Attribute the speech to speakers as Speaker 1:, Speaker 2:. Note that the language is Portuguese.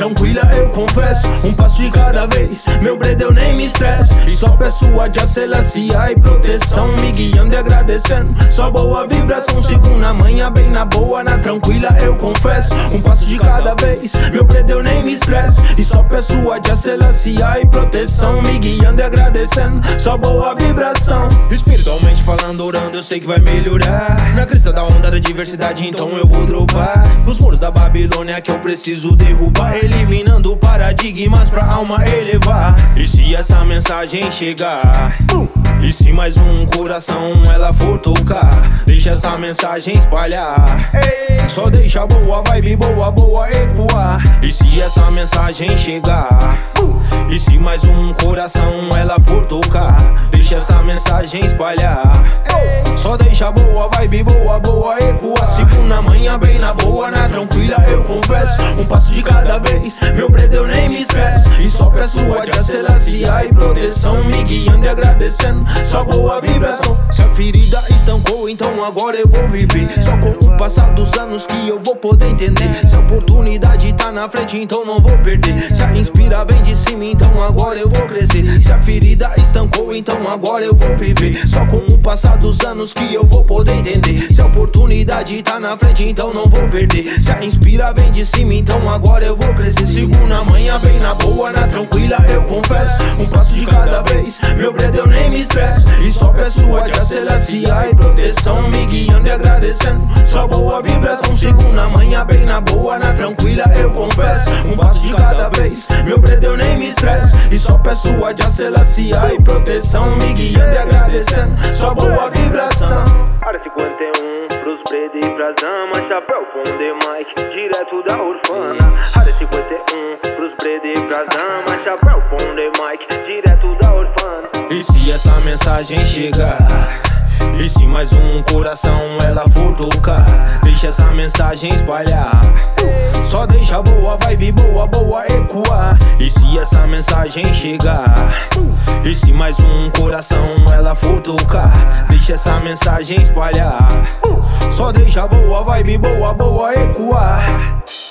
Speaker 1: tranquila, eu confesso. Um passo de cada vez, meu brede eu nem me estresso. E só peço a Jah Selassie e proteção, me guiando e agradecendo. Só boa vibração, sigo na manhã bem na boa, na tranquila, eu confesso. Um passo de cada vez, meu brede eu nem me estresso. E só peço a Jah Selassie e proteção, me guiando e agradecendo. Só boa vibração. Espiritualmente falando, orando, eu sei que vai melhorar. Na crista da onda da diversidade, então eu vou dropar os muros da Babilônia que eu preciso derrubar, eliminando paradigmas pra alma elevar. E se essa mensagem chegar, e se mais um coração ela for tocar, deixa essa mensagem espalhar. Só deixa boa vibe, boa ecoar. E se essa mensagem chegar, e se mais um coração ela for tocar, deixa essa mensagem espalhar. Só deixa boa vibe, boa ecoar. Sigo na manhã bem na boa, na tranquila, eu confesso. Um passo de cada vez, meu brede eu nem me estresso. E só peço a Jah Selassie e proteção, me guiando e agradecendo. Só boa vibração. Se a ferida estancou, então agora eu vou viver. Só com o passar dos anos que eu vou poder entender. Se a oportunidade tá na frente, então não vou perder. Se a inspira vem de cima, então agora eu vou crescer. Se a ferida estancou, então agora eu vou viver. Só com o passar dos anos que eu vou poder entender. Se a oportunidade tá na frente, então não vou perder. Se a inspira vem de cima, então agora eu vou crescer. Sigo na manhã bem na boa, na tranquila, eu confesso. Um passo de cada vez, meu brede eu nem me estresso. E só peço a Jah Selassie e proteção, me guiando e agradecendo. Só boa vibração. Sigo na manhã bem na boa, na tranquila, eu confesso. Um passo de cada vez, meu brede eu nem me estresso. E só peço a Jah Selassie e proteção, me guiando e agradecendo. Só boa vibração.
Speaker 2: Área 51, pros brede e pras damas, chapéu com The Mike, direto da Orfana. Área 51, pros brede e pras damas, chapéu com The Mike, direto da Orfana.
Speaker 1: E se essa mensagem chegar, e se mais um coração ela for tocar, deixa essa mensagem espalhar. Só deixa boa vibe, boa ecoar. E se essa mensagem chegar, e se mais um coração ela for tocar, deixa essa mensagem espalhar. Só deixa boa vibe, boa ecoar.